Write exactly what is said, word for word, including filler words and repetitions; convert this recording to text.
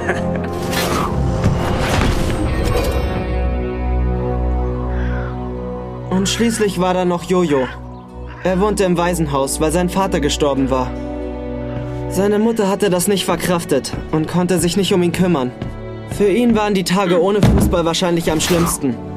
Und schließlich war da noch Jojo. Er wohnte im Waisenhaus, weil sein Vater gestorben war. Seine Mutter hatte das nicht verkraftet und konnte sich nicht um ihn kümmern. Für ihn waren die Tage ohne Fußball wahrscheinlich am schlimmsten.